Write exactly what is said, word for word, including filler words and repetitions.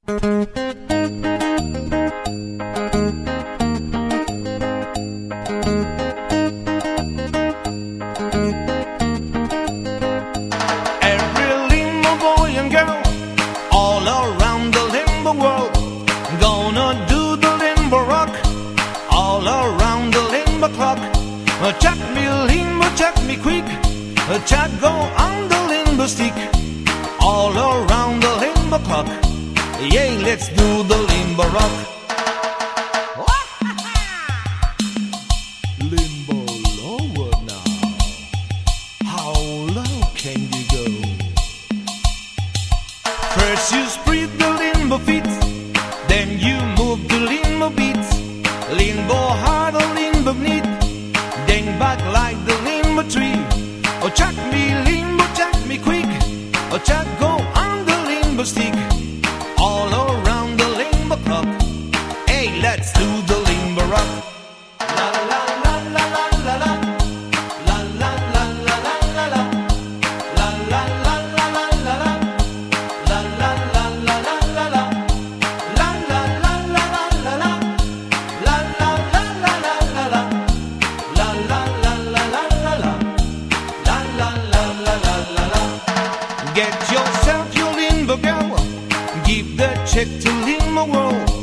Every limbo boy and girl all around the limbo world gonna do the limbo rock all around the limbo clock. Uh, Chuck me limbo, chuck me quick. Uh, Chuck go on the limbo stick all around the limbo clock. Yeah, let's do the limbo rock. Limbo lower now. How low can you go? First you spread the limbo feet, then you move the limbo beats. Limbo hard or limbo neat, then back like the limbo tree. Oh, chuck me limbo, chuck me quick. Oh, chuck go on the limbo stick all around the limbo clock. Hey, let's do the limbo rock. La la la la la la la. La la la la la la la. La la la la la la la. La la la la la la la. La la la la la la la. La la la la la la la. La la la la la la la. La la la la la la la. Get yourself your limbo girl. Give the check to limbo world.